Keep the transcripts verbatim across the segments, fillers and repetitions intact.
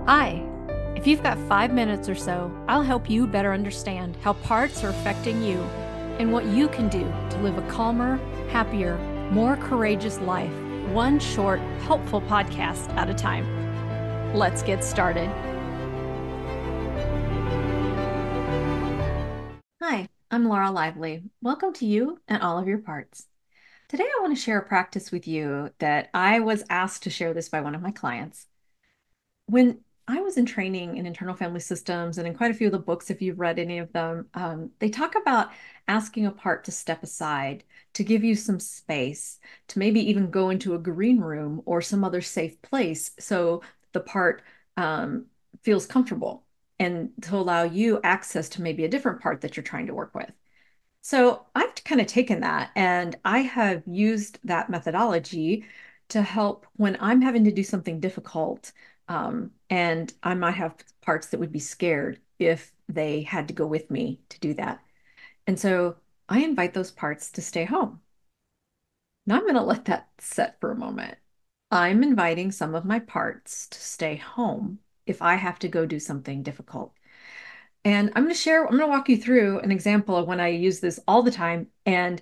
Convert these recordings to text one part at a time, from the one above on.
Hi. If you've got five minutes or so, I'll help you better understand how parts are affecting you and what you can do to live a calmer, happier, more courageous life, one short, helpful podcast at a time. Let's get started. Hi, I'm Laura Lively. Welcome to You and All of Your Parts. Today I want to share a practice with you that I was asked to share this by one of my clients. When I was in training in internal family systems and in quite a few of the books, if you've read any of them, um, they talk about asking a part to step aside, to give you some space, to maybe even go into a green room or some other safe place so the part um, feels comfortable and to allow you access to maybe a different part that you're trying to work with. So I've kind of taken that and I have used that methodology to help when I'm having to do something difficult. Um, and I might have parts that would be scared if they had to go with me to do that. And so I invite those parts to stay home. Now I'm going to let that set for a moment. I'm inviting some of my parts to stay home if I have to go do something difficult. And I'm going to share, I'm going to walk you through an example of when I use this all the time. And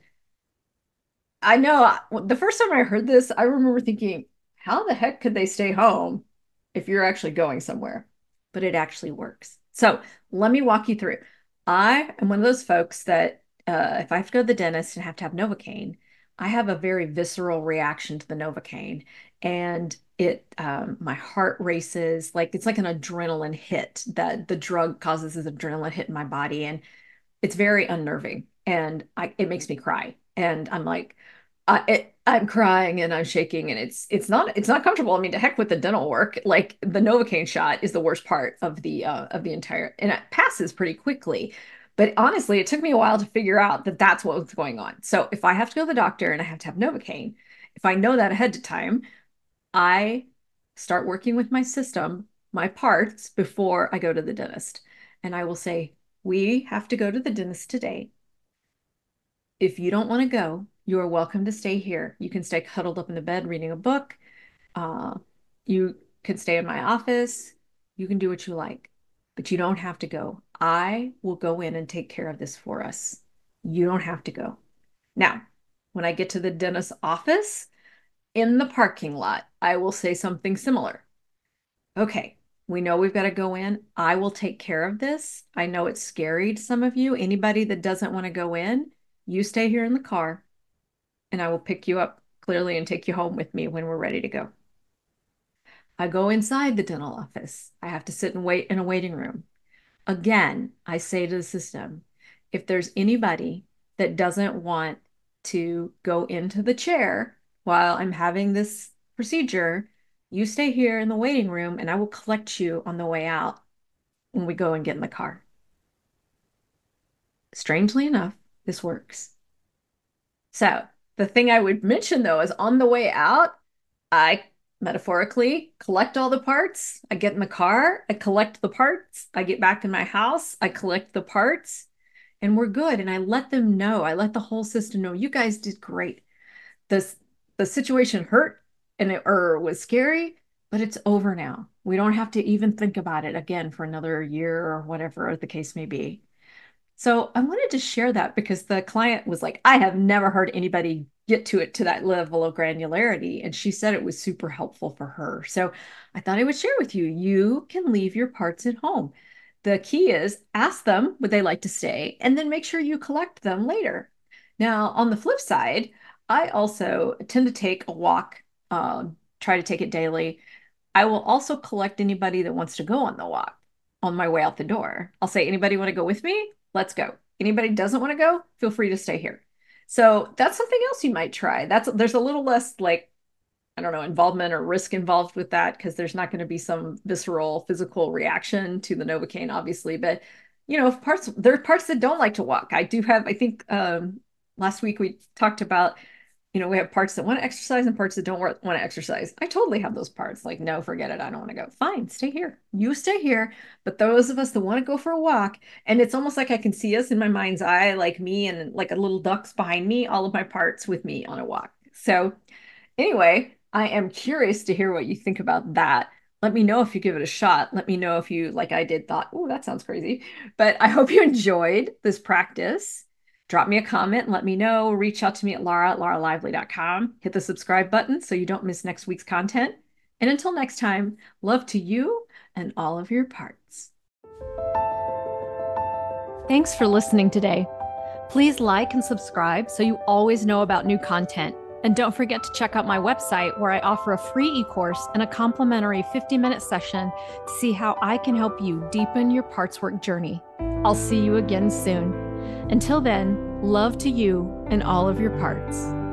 I know uh, the first time I heard this, I remember thinking, how the heck could they stay home if you're actually going somewhere? But it actually works. So let me walk you through. I am one of those folks that uh, if I have to go to the dentist and have to have Novocaine, I have a very visceral reaction to the Novocaine. And it, um, my heart races, like it's like an adrenaline hit that the drug causes this adrenaline hit in my body. And it's very unnerving and I, it makes me cry. And I'm like, I, it, I'm crying and I'm shaking and it's it's not it's not comfortable. I mean, to heck with the dental work. Like the Novocaine shot is the worst part of the uh, of the entire, and it passes pretty quickly. But honestly, it took me a while to figure out that that's what was going on. So if I have to go to the doctor and I have to have Novocaine, if I know that ahead of time, I start working with my system, my parts before I go to the dentist. And I will say, we have to go to the dentist today. If you don't want to go, you are welcome to stay here. You can stay huddled up in the bed reading a book. Uh, you could stay in my office. You can do what you like, but you don't have to go. I will go in and take care of this for us. You don't have to go. Now, when I get to the dentist's office in the parking lot, I will say something similar. Okay, we know we've got to go in. I will take care of this. I know it's scary to some of you. Anybody that doesn't want to go in, you stay here in the car and I will pick you up clearly and take you home with me when we're ready to go. I go inside the dental office. I have to sit and wait in a waiting room. Again, I say to the system, if there's anybody that doesn't want to go into the chair while I'm having this procedure, you stay here in the waiting room and I will collect you on the way out when we go and get in the car. Strangely enough, this works. So the thing I would mention though is on the way out, I metaphorically collect all the parts. I get in the car, I collect the parts. I get back in my house, I collect the parts, and we're good. And I let them know, I let the whole system know, you guys did great. This the situation hurt and it or was scary, but it's over now. We don't have to even think about it again for another year or whatever the case may be. So I wanted to share that because the client was like, I have never heard anybody get to it to that level of granularity. And she said it was super helpful for her. So I thought I would share with you. You can leave your parts at home. The key is ask them, would they like to stay? And then make sure you collect them later. Now, on the flip side, I also tend to take a walk, um, try to take it daily. I will also collect anybody that wants to go on the walk on my way out the door. I'll say, anybody want to go with me? Let's go. Anybody doesn't want to go? Feel free to stay here. So that's something else you might try. That's there's a little less like, I don't know, involvement or risk involved with that because there's not going to be some visceral physical reaction to the Novocaine, obviously. But you know, if parts there are parts that don't like to walk. I do have, I think um last week we talked about, you know, we have parts that want to exercise and parts that don't want to exercise. I totally have those parts. Like, no, forget it. I don't want to go. Fine, stay here. You stay here. But those of us that want to go for a walk, and it's almost like I can see us in my mind's eye, like me and like a little ducks behind me, all of my parts with me on a walk. So anyway, I am curious to hear what you think about that. Let me know if you give it a shot. Let me know if you, like I did, thought, oh, that sounds crazy. But I hope you enjoyed this practice. Drop me a comment and let me know. Reach out to me at Laura at laura lively dot com. Hit the subscribe button so you don't miss next week's content. And until next time, love to you and all of your parts. Thanks for listening today. Please like and subscribe so you always know about new content. And don't forget to check out my website where I offer a free e-course and a complimentary fifty minute session to see how I can help you deepen your parts work journey. I'll see you again soon. Until then, love to you and all of your parts.